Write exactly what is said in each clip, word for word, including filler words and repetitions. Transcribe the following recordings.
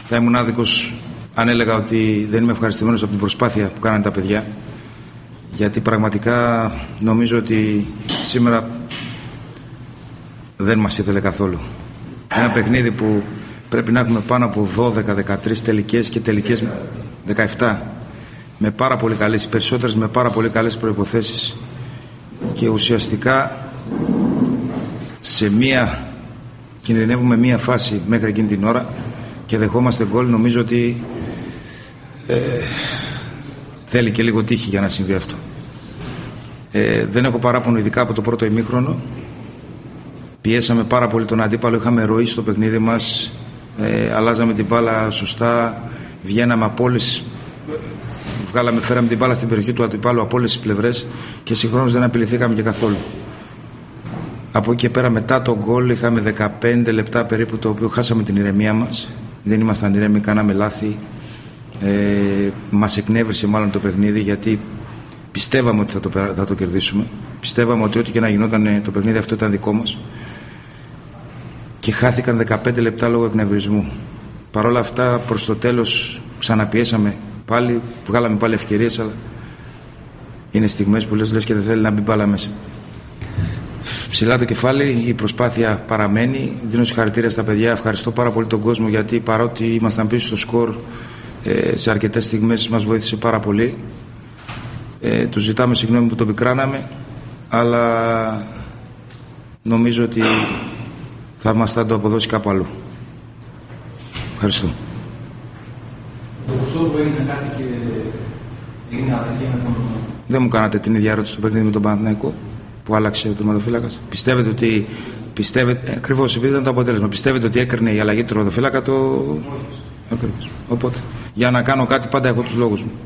Θα ήμουν άδικος αν έλεγα ότι δεν είμαι ευχαριστημένος από την προσπάθεια που κάνανε τα παιδιά, γιατί πραγματικά νομίζω ότι σήμερα δεν μας ήθελε καθόλου. Ένα παιχνίδι που πρέπει να έχουμε πάνω από δώδεκα δεκατρείς τελικές και τελικές δεκαεπτά, με πάρα πολύ καλές, οι περισσότερες με πάρα πολύ καλές προϋποθέσεις, και ουσιαστικά σε μία κινδυνεύουμε μία φάση μέχρι εκείνη την ώρα και δεχόμαστε γκολ. Νομίζω ότι ε, θέλει και λίγο τύχη για να συμβεί αυτό. Ε, δεν έχω παράπονο, ειδικά από το πρώτο ημίχρονο. Πιέσαμε πάρα πολύ τον αντίπαλο, είχαμε ροή στο παιχνίδι μας, ε, αλλάζαμε την μπάλα σωστά, βγαίναμε από όλες, βγάλαμε, φέραμε την μπάλα στην περιοχή του αντίπαλου από όλες τις πλευρές και συγχρόνως δεν απειληθήκαμε και καθόλου. Από εκεί και πέρα, μετά το γκολ, είχαμε δεκαπέντε λεπτά περίπου, το οποίο χάσαμε την ηρεμία μας. Δεν ήμασταν ηρέμοι, κάναμε λάθη. Ε, μας εκνεύρισε μάλλον το παιχνίδι, γιατί πιστεύαμε ότι θα το, θα το κερδίσουμε. Πιστεύαμε ότι ό,τι και να γινόταν, το παιχνίδι αυτό ήταν δικό μας. Και χάθηκαν δεκαπέντε λεπτά λόγω εκνευρισμού. Παρ' όλα αυτά, προς το τέλος ξαναπιέσαμε πάλι, βγάλαμε πάλι ευκαιρίες, αλλά είναι στιγμές που λες, λες και δεν θέλει να μπει μπάλα μέσα. Ψηλά το κεφάλι, η προσπάθεια παραμένει. Δίνω συγχαρητήρια στα παιδιά. Ευχαριστώ πάρα πολύ τον κόσμο, γιατί παρότι ήμασταν πίσω στο σκορ, ε, σε αρκετές στιγμές μας βοήθησε πάρα πολύ. Ε, του ζητάμε συγγνώμη που το πικράναμε, αλλά νομίζω ότι θα μας θα το αποδώσει κάπου αλλού. Ευχαριστώ. Δεν μου κάνατε την ίδια ερώτηση στο παιχνίδι με τον Παναθηναϊκό που άλλαξε ο τερματοφύλακας? Πιστεύετε ότι. Πιστεύετε, ακριβώς επειδή ήταν το αποτέλεσμα, πιστεύετε ότι έκρινε η αλλαγή του τερματοφύλακα το. Ακριβώς. Οπότε, για να κάνω κάτι, πάντα έχω τους λόγους μου.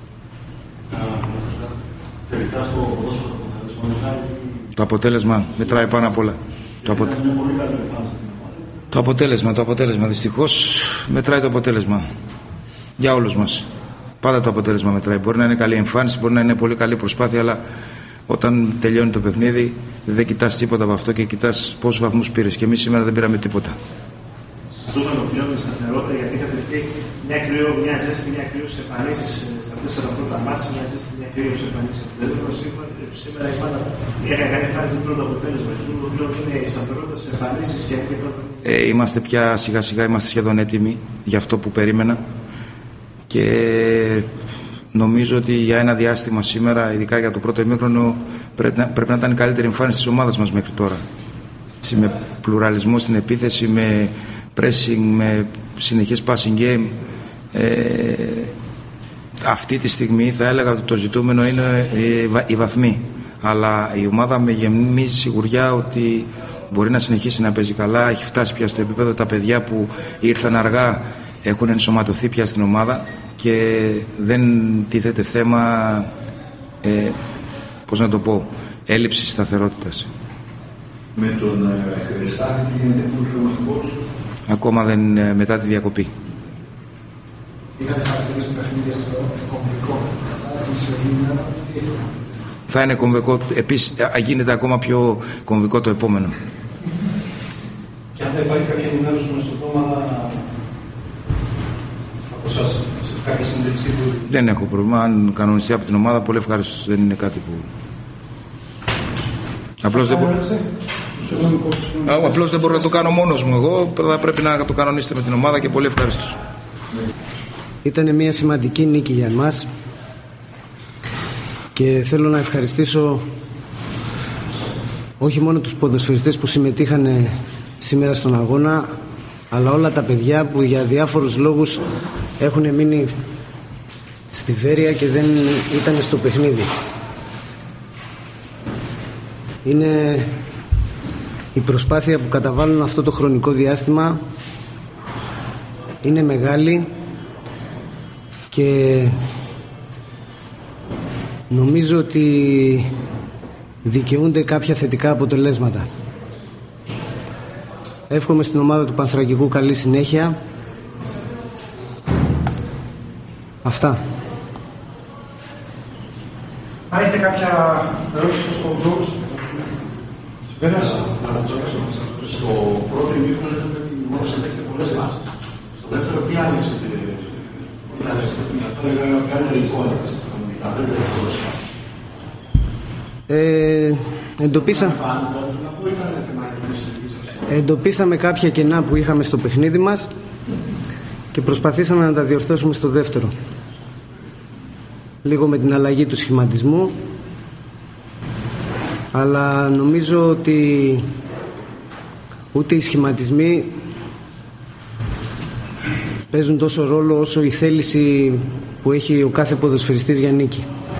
Το αποτέλεσμα μετράει πάνω απ' όλα. Το, αποτε... το αποτέλεσμα, το αποτέλεσμα. Δυστυχώς μετράει το αποτέλεσμα. Για όλους μας. Πάντα το αποτέλεσμα μετράει. Μπορεί να είναι καλή εμφάνιση, μπορεί να είναι πολύ καλή προσπάθεια, αλλά όταν τελειώνει το παιχνίδι δεν κοιτάς τίποτα από αυτό και κοιτάς πόσους βαθμούς πήρες. Και εμείς σήμερα δεν πήραμε τίποτα. Ζούμε πλέον τη σταθερότητα, γιατί είχατε πει μια, κρύο, μια ζέστη, μια κρύωση εμφανίσεις στα τέσσερα πρώτα μάτια, μια ζέστη, μια κρύωση εμφανίσεις. Δηλαδή, σήμερα η ομάδα έκανε καλή εμφάνιση, δεν πρώτο αποτέλεσμα. Ζούμε πλέον είναι η σταθερότητα στις εμφανίσεις και ε, είμαστε πια σιγά σιγά, είμαστε σχεδόν έτοιμοι για αυτό που περίμενα. Και νομίζω ότι για ένα διάστημα σήμερα, ειδικά για το πρώτο ημίχρονο, πρέπει να, πρέπει να ήταν η καλύτερη εμφάνιση της ομάδας μας μέχρι τώρα. Έτσι, με πλουραλισμό στην επίθεση, με pressing, με συνεχές passing game. Ε, αυτή τη στιγμή θα έλεγα ότι το ζητούμενο είναι οι βαθμοί. Αλλά η ομάδα με γεμίζει σιγουριά ότι μπορεί να συνεχίσει να παίζει καλά. Έχει φτάσει πια στο επίπεδο, τα παιδιά που ήρθαν αργά έχουν ενσωματωθεί πια στην ομάδα και δεν τίθεται θέμα, ε, πώς να το πω, έλλειψη σταθερότητας. Με τον Στάθη τι γίνεται που ακόμα δεν, μετά τη διακοπή. Είχατε χαρακτηρίσει το παιχνίδι αυτό κομβικό. Θα είναι κομβικό, επίσης γίνεται ακόμα πιο κομβικό το επόμενο. Και αν θα υπάρχει κάποια ενημέρωση μεσοδόματα από εσάς, κάποια συνέντευξη του? Δεν έχω πρόβλημα. Αν κανονιστεί από την ομάδα, πολύ ευχαριστώ. Δεν είναι κάτι που... Απλώς δεν μπορώ... Απλώς δεν μπορώ να το κάνω μόνος μου. Εγώ θα πρέπει να το κανονίσετε με την ομάδα και πολύ ευχαριστώ. Ήταν μια σημαντική νίκη για εμάς και θέλω να ευχαριστήσω όχι μόνο τους ποδοσφαιριστές που συμμετείχαν σήμερα στον αγώνα, αλλά όλα τα παιδιά που για διάφορους λόγους έχουν μείνει στη Βέρεια και δεν ήταν στο παιχνίδι. Είναι η προσπάθεια που καταβάλουν αυτό το χρονικό διάστημα, είναι μεγάλη και νομίζω ότι δικαιούνται κάποια θετικά αποτελέσματα. Εύχομαι στην ομάδα του Πανθρακικού καλή συνέχεια. Αυτά. Αν έχετε κάποια ερώτηση προς τον Μπρούξ, πέρασα. Στο πρώτο ημίχρονο είχαμε μόνο σε παίξτε πολλές βάσεις. Στο Το δεύτερο, τι άνοιξε, ήταν θα έλεγα καλύτερη εικόνα, δεν ε, εντοπίσα... εντοπίσαμε κάποια κενά που είχαμε στο παιχνίδι μας και προσπαθήσαμε να τα διορθώσουμε στο δεύτερο. Λίγο με την αλλαγή του σχηματισμού, αλλά νομίζω ότι ούτε οι σχηματισμοί παίζουν τόσο ρόλο όσο η θέληση που έχει ο κάθε ποδοσφαιριστής για νίκη.